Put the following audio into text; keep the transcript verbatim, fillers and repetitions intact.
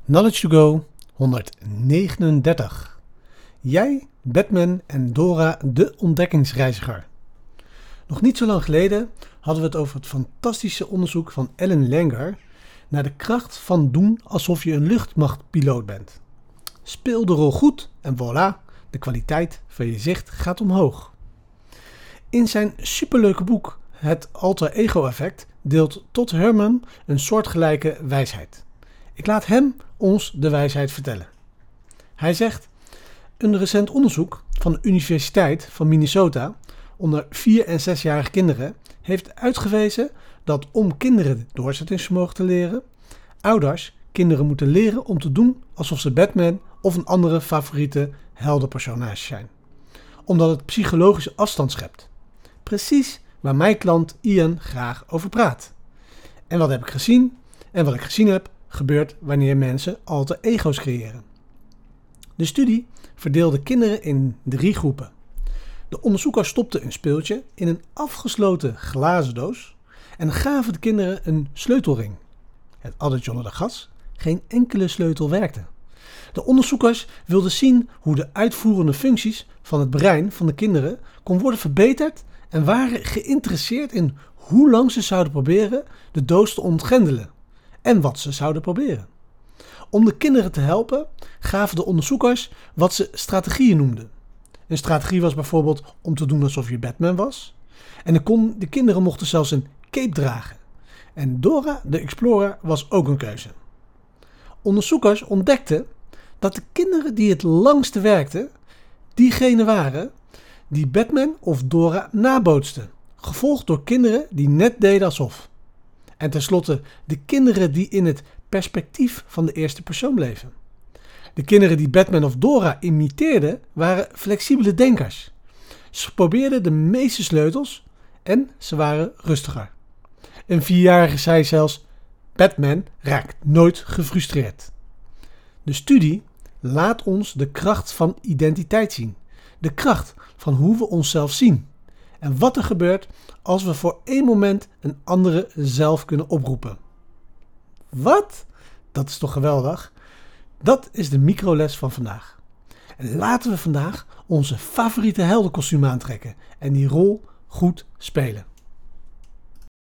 Knowledge to Go honderdnegenendertig. Jij, Batman en Dora de ontdekkingsreiziger. Nog niet zo lang geleden hadden we het over het fantastische onderzoek van Ellen Langer naar de kracht van doen alsof je een luchtmachtpiloot bent. Speel de rol goed en voilà, de kwaliteit van je zicht gaat omhoog. In zijn superleuke boek Het Alter Ego Effect deelt Todd Herman een soortgelijke wijsheid. Ik laat hem ons de wijsheid vertellen. Hij zegt: een recent onderzoek van de Universiteit van Minnesota onder vier- en zesjarige kinderen heeft uitgewezen dat om kinderen doorzettingsvermogen te leren, ouders kinderen moeten leren om te doen alsof ze Batman of een andere favoriete heldenpersonage zijn. Omdat het psychologische afstand schept. Precies waar mijn klant Ian graag over praat. En wat heb ik gezien? En wat ik gezien heb, gebeurt wanneer mensen alter ego's creëren. De studie verdeelde kinderen in drie groepen. De onderzoekers stopten een speeltje in een afgesloten glazen doos en gaven de kinderen een sleutelring. Het addertje onder de gas, geen enkele sleutel werkte. De onderzoekers wilden zien hoe de uitvoerende functies van het brein van de kinderen kon worden verbeterd en waren geïnteresseerd in hoe lang ze zouden proberen de doos te ontgrendelen en wat ze zouden proberen. Om de kinderen te helpen gaven de onderzoekers wat ze strategieën noemden. Een strategie was bijvoorbeeld om te doen alsof je Batman was. En de, kon, de kinderen mochten zelfs een cape dragen. En Dora de Explorer was ook een keuze. Onderzoekers ontdekten dat de kinderen die het langste werkten, diegenen waren die Batman of Dora nabootsten. Gevolgd door kinderen die net deden alsof. En tenslotte de kinderen die in het perspectief van de eerste persoon bleven. De kinderen die Batman of Dora imiteerden waren flexibele denkers. Ze probeerden de meeste sleutels en ze waren rustiger. Een vierjarige zei zelfs: Batman raakt nooit gefrustreerd. De studie laat ons de kracht van identiteit zien. De kracht van hoe we onszelf zien. En wat er gebeurt als we voor één moment een andere zelf kunnen oproepen. Wat? Dat is toch geweldig? Dat is de microles van vandaag. En laten we vandaag onze favoriete heldenkostuum aantrekken en die rol goed spelen.